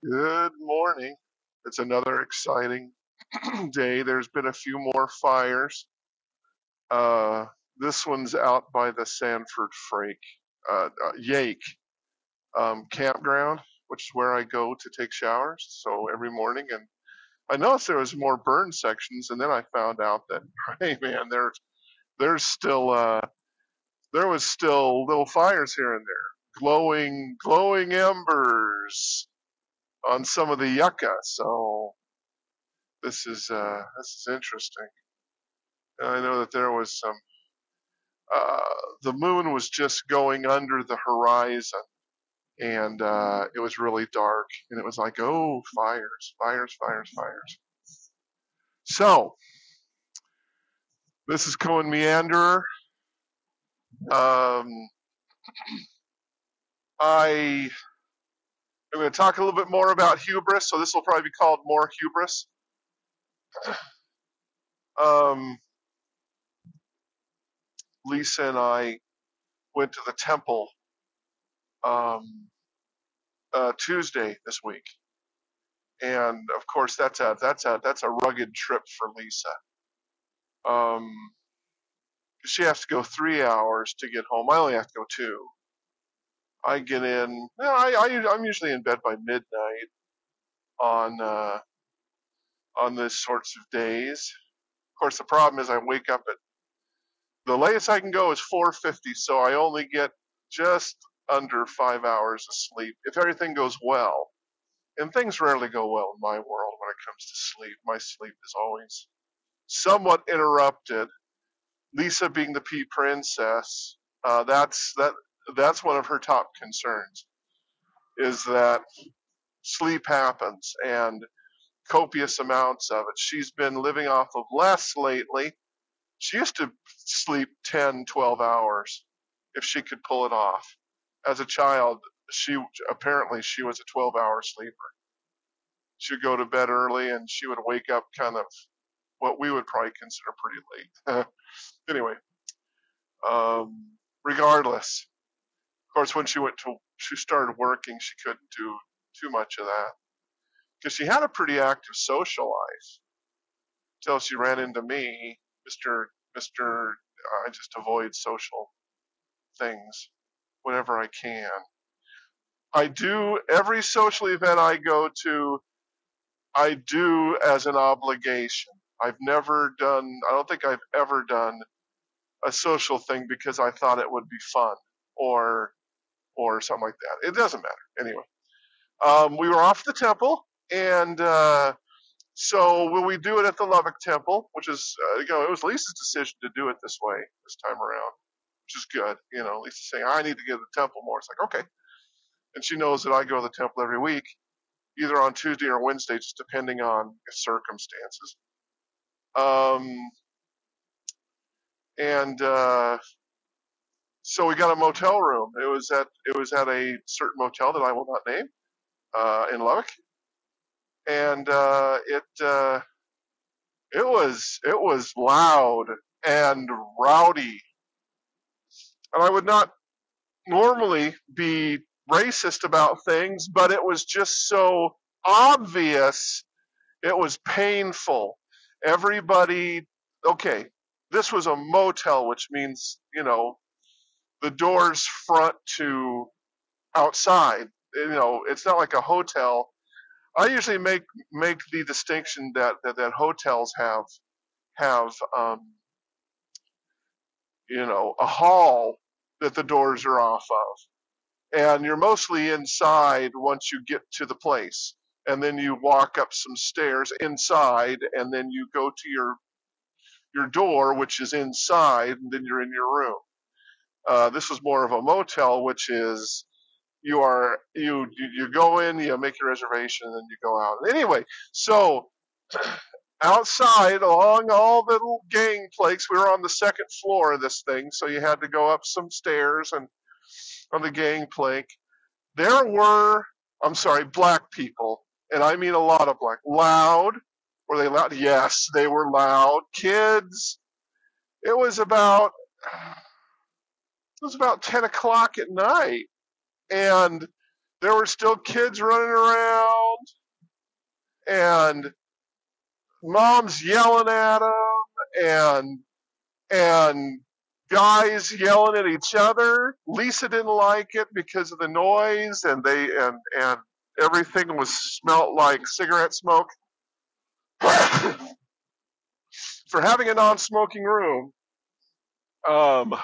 Good morning. It's another exciting day. There's been a few more fires. Uh, this one's out by the Sanford Yake campground, which is where I go to take showers. So every morning, and I noticed there was more burn sections, and then I found out that hey man, there's still there was still little fires here and there, glowing embers on some of the yucca. So this is interesting. And I know that there was some. Uh, the moon was just going under the horizon, and it was really dark, and it was like, oh, fires, fires, fires, fires. So this is Cohen Meanderer. Um, I am going to talk a little bit more about hubris. So this will probably be called more hubris. Um, Lisa and I went to the temple um, Tuesday this week, and of course that's a rugged trip for Lisa. Um, she has to go 3 hours to get home. I only have to go two. I get in. I'm usually in bed by midnight on on this sorts of days. Of course, the problem is I wake up at the latest I can go is 4:50, so I only get just under 5 hours of sleep if everything goes well. And things rarely go well in my world when it comes to sleep. My sleep is always somewhat interrupted. Lisa being the pea princess, that's one of her top concerns is that sleep happens and copious amounts of it. She's been living off of less lately. She used to sleep 10, 12 hours if she could pull it off. As a child, she was a 12-hour sleeper. She'd go to bed early and she would wake up kind of what we would probably consider pretty late. Anyway, regardless, of course, when she started working, she couldn't do too much of that because she had a pretty active social life until she ran into me, Mister. I just avoid social things whenever I can. I do every social event I go to. I do as an obligation. I've never done. I don't think I've ever done a social thing because I thought it would be fun or something like that. It doesn't matter anyway. We were off the temple, and so will we do it at the Lubbock Temple, which is it was Lisa's decision to do it this way this time around, which is good. Lisa's saying I need to go to the temple more. It's like okay, and she knows that I go to the temple every week, either on Tuesday or Wednesday, just depending on circumstances. And so we got a motel room. It was at a certain motel that I will not name in Lubbock, and it was loud and rowdy, and I would not normally be racist about things, but it was just so obvious. It was painful. Everybody, okay, this was a motel, which means the doors front to outside. It's not like a hotel. I usually make the distinction that hotels have a hall that the doors are off of, and you're mostly inside once you get to the place, and then you walk up some stairs inside, and then you go to your door, which is inside, and then you're in your room. This was more of a motel, which is you go in, you make your reservation, and then you go out. Anyway, so outside along all the little gangplanks, we were on the second floor of this thing, so you had to go up some stairs and on the gangplank. There were, I'm sorry, black people, and I mean a lot of black. Loud. Were they loud? Yes, they were loud. Kids. It was about 10 o'clock at night, and there were still kids running around. and mom's yelling at him, and guys yelling at each other. Lisa didn't like it because of the noise, and and everything was smelt like cigarette smoke. For having a non-smoking room, um,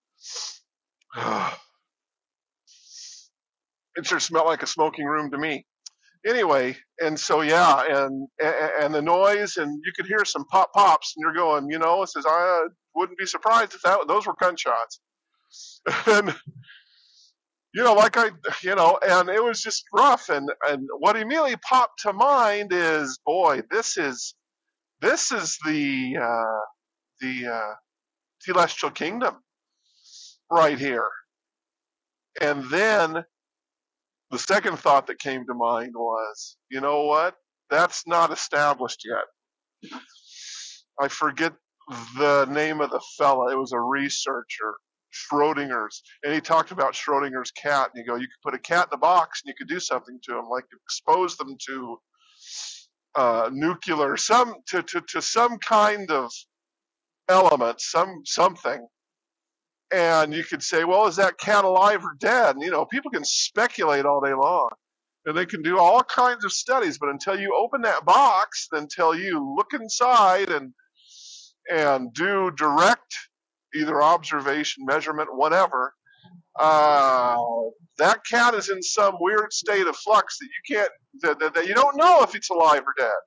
it sure smelled like a smoking room to me. Anyway, and so yeah, and the noise, and you could hear some pops, and you're going, it says I wouldn't be surprised if those were gunshots. And like and it was just rough. And what immediately popped to mind is, boy, this is the celestial kingdom right here. And then the second thought that came to mind was, you know what? That's not established yet. I forget the name of the fella. It was a researcher, Schrodinger's, and he talked about Schrodinger's cat. And you could put a cat in a box and you could do something to them, like expose them to nuclear, to some kind of element, something. And you could say, well, is that cat alive or dead? And people can speculate all day long. And they can do all kinds of studies, but until you open that box, until you look inside and do direct either observation, measurement, whatever, uh, that cat is in some weird state of flux that you can't, that you don't know if it's alive or dead.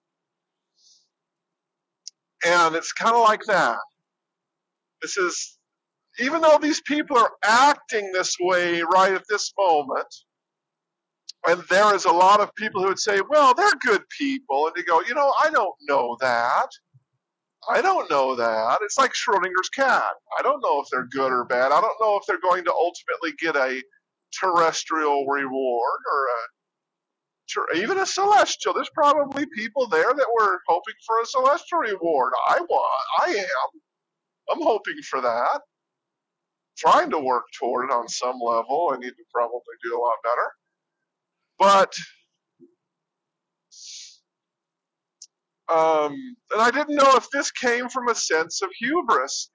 And it's kind of like that. This is, even though these people are acting this way right at this moment, and there is a lot of people who would say, well, they're good people. And you go, I don't know that. I don't know that. It's like Schrodinger's cat. I don't know if they're good or bad. I don't know if they're going to ultimately get a terrestrial reward or even a celestial. There's probably people there that were hoping for a celestial reward. I am. I'm hoping for that. Trying to work toward it on some level. I need to probably do a lot better. But and I didn't know if this came from a sense of hubris.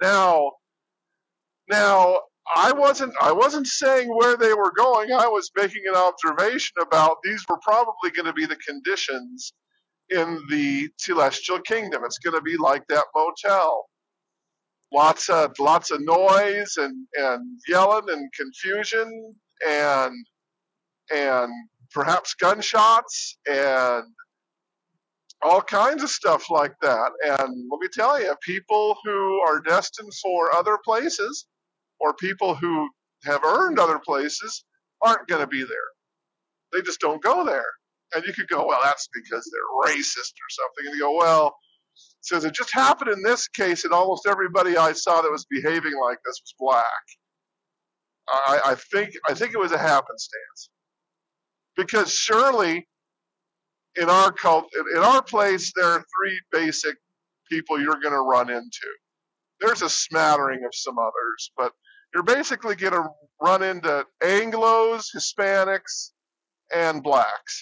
Now, I wasn't saying where they were going. I was making an observation about these were probably going to be the conditions in the celestial kingdom. It's going to be like that motel. Lots of noise and yelling and confusion and and perhaps gunshots and all kinds of stuff like that. And let me tell you, people who are destined for other places or people who have earned other places aren't going to be there. They just don't go there. And you could go, well, that's because they're racist or something. And you go, well, says it just happened in this case, and almost everybody I saw that was behaving like this was black. I think it was a happenstance because surely in our in our place, there are three basic people you're going to run into. There's a smattering of some others, but you're basically going to run into Anglos, Hispanics, and blacks,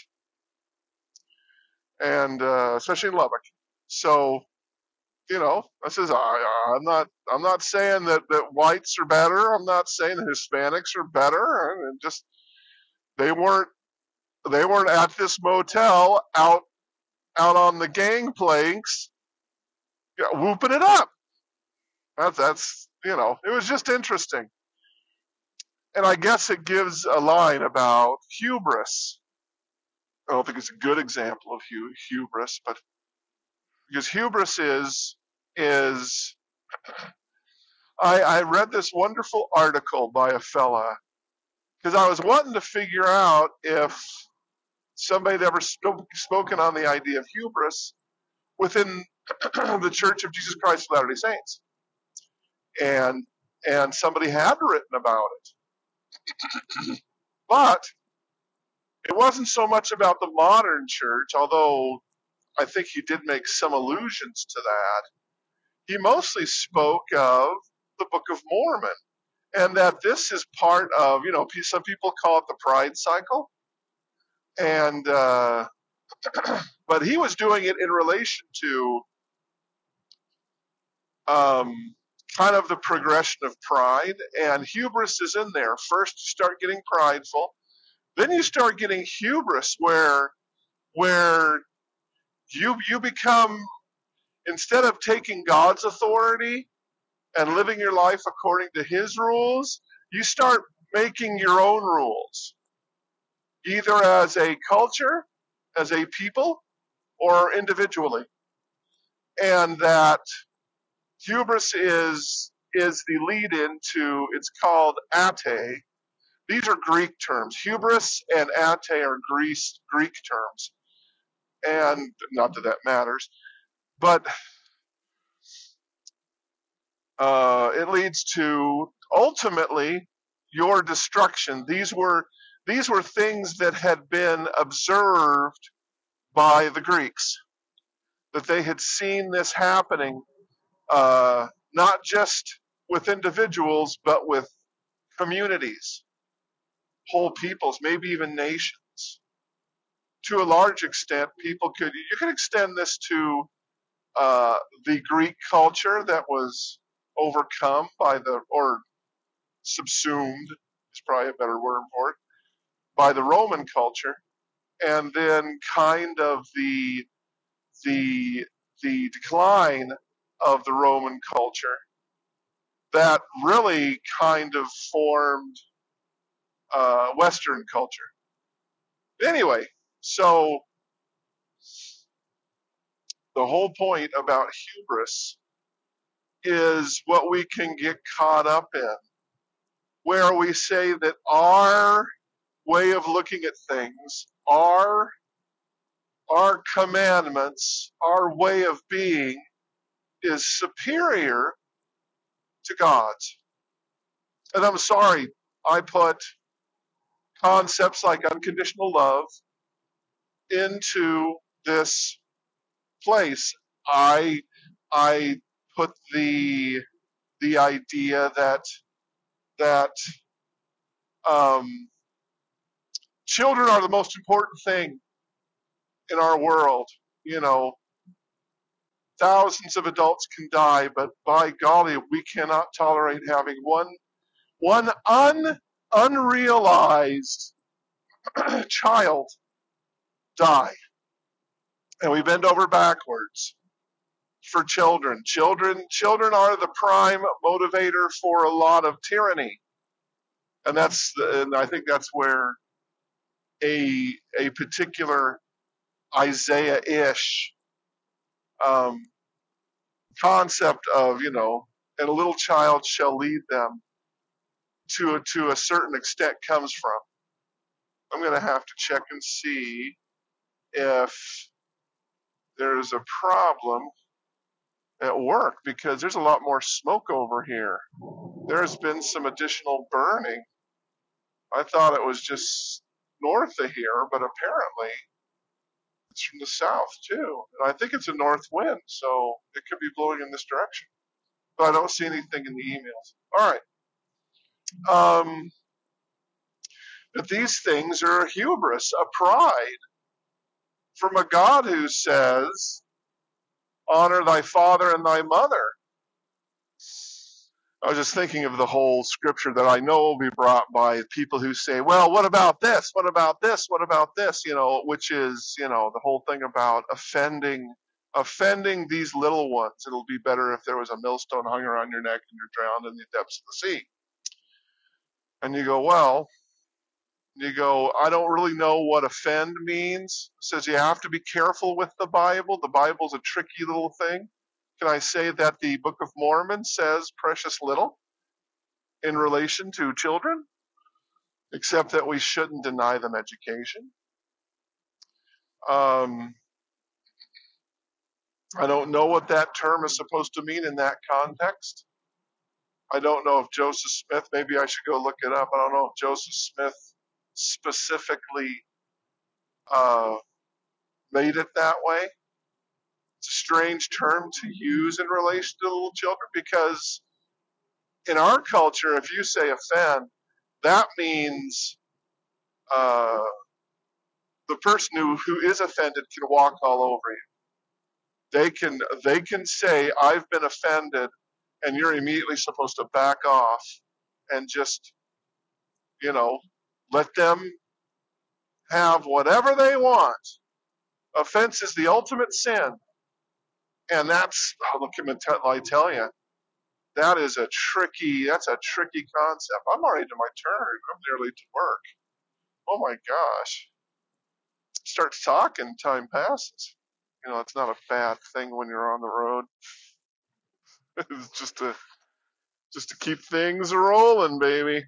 and especially in Lubbock. So I says I'm not saying that whites are better. I'm not saying that Hispanics are better. And just they weren't at this motel out on the gangplanks whooping it up. That's it was just interesting. And I guess it gives a line about hubris. I don't think it's a good example of hubris, but because hubris is I read this wonderful article by a fella because I was wanting to figure out if somebody had ever spoken on the idea of hubris within the Church of Jesus Christ of Latter-day Saints, and somebody had written about it, but it wasn't so much about the modern church, although I think he did make some allusions to that. He mostly spoke of the Book of Mormon, and that this is part of, some people call it the pride cycle, and But he was doing it in relation to um, kind of the progression of pride, and hubris is in there. First, you start getting prideful, then you start getting hubris, where you become, instead of taking God's authority and living your life according to His rules, you start making your own rules, either as a culture, as a people, or individually, and that hubris is the lead into, it's called ate. These are Greek terms. Hubris and ate are Greek terms, and not that that matters, but it leads to ultimately your destruction. These were things that had been observed by the Greeks, that they had seen this happening, not just with individuals, but with communities, whole peoples, maybe even nations. To a large extent, you could extend this to uh, the Greek culture that was overcome by or subsumed is probably a better word for it, by the Roman culture, and then kind of the the decline of the Roman culture that really kind of formed Western culture. Anyway, so the whole point about hubris is what we can get caught up in, where we say that our way of looking at things, our commandments, our way of being is superior to God's. And I'm sorry, I put concepts like unconditional love into this place. I put the idea that um, children are the most important thing in our world. You know, thousands of adults can die, but by golly, we cannot tolerate having one unrealized child die. And we bend over backwards for children. Children are the prime motivator for a lot of tyranny. And I think that's where a particular Isaiah-ish um, concept of, and a little child shall lead them to a certain extent comes from. I'm going to have to check and see if there's a problem at work, because there's a lot more smoke over here. There's been some additional burning. I thought it was just north of here, but apparently it's from the south too. And I think it's a north wind, so it could be blowing in this direction. But I don't see anything in the emails. All right. But these things are a hubris, a pride from a God who says, honor thy father and thy mother. I was just thinking of the whole scripture that I know will be brought by people who say, well, what about this? What about this? What about this? Which is, the whole thing about offending these little ones. It'll be better if there was a millstone hung around your neck and you're drowned in the depths of the sea. And you go, I don't really know what offend means. It says you have to be careful with the Bible. The Bible's a tricky little thing. Can I say that the Book of Mormon says precious little in relation to children, except that we shouldn't deny them education? Um, I don't know what that term is supposed to mean in that context. I don't know if Joseph Smith, maybe I should go look it up. I don't know if Joseph Smith specifically uh, made it that way. It's a strange term to use in relation to little children, because in our culture, if you say offend, that means uh, the person who is offended can walk all over you. They can say, I've been offended, and you're immediately supposed to back off and just, you know, let them have whatever they want. Offense is the ultimate sin. And that's, oh, look, I tell you, that's a tricky concept. I'm already to my turn. I'm nearly to work. Oh my gosh. Starts talking, time passes. It's not a bad thing when you're on the road. It's just to keep things rolling, baby.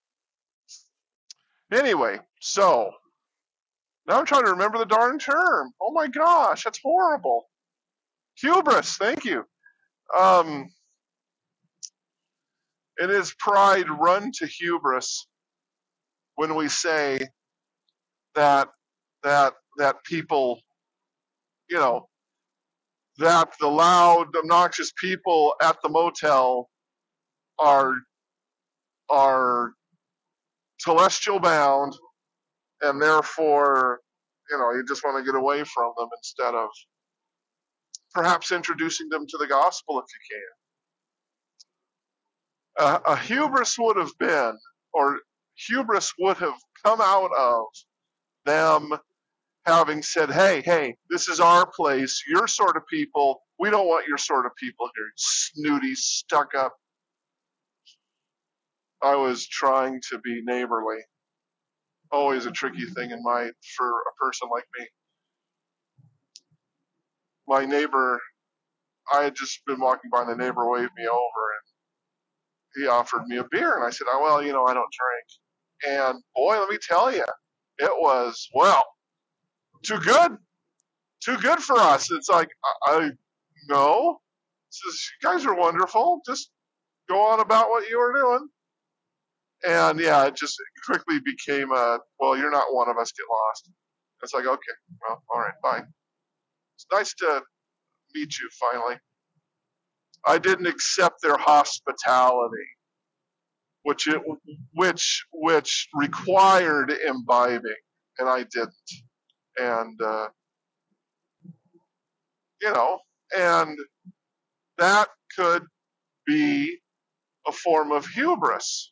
Anyway, so now I'm trying to remember the darn term. Oh my gosh, that's horrible. Hubris, thank you. Um, it is pride run to hubris when we say that that people, you know, that the loud, obnoxious people at the motel are are celestial bound, and therefore, you just want to get away from them instead of perhaps introducing them to the gospel if you can. A hubris would have been, or hubris would have come out of them having said, hey, this is our place, your sort of people, we don't want your sort of people here, snooty, stuck up. I was trying to be neighborly. Always a tricky thing for a person like me. My neighbor, I had just been walking by, and the neighbor waved me over, and he offered me a beer, and I said, oh, well, I don't drink. And boy, let me tell you, it was, well, too good, too good for us. It's like, I no, says, you guys are wonderful. Just go on about what you were doing. And yeah, it just quickly became well, you're not one of us, get lost. It's like, okay, well, all right, fine. It's nice to meet you finally. I didn't accept their hospitality, which it, which required imbibing, and I didn't. And you know, and that could be a form of hubris.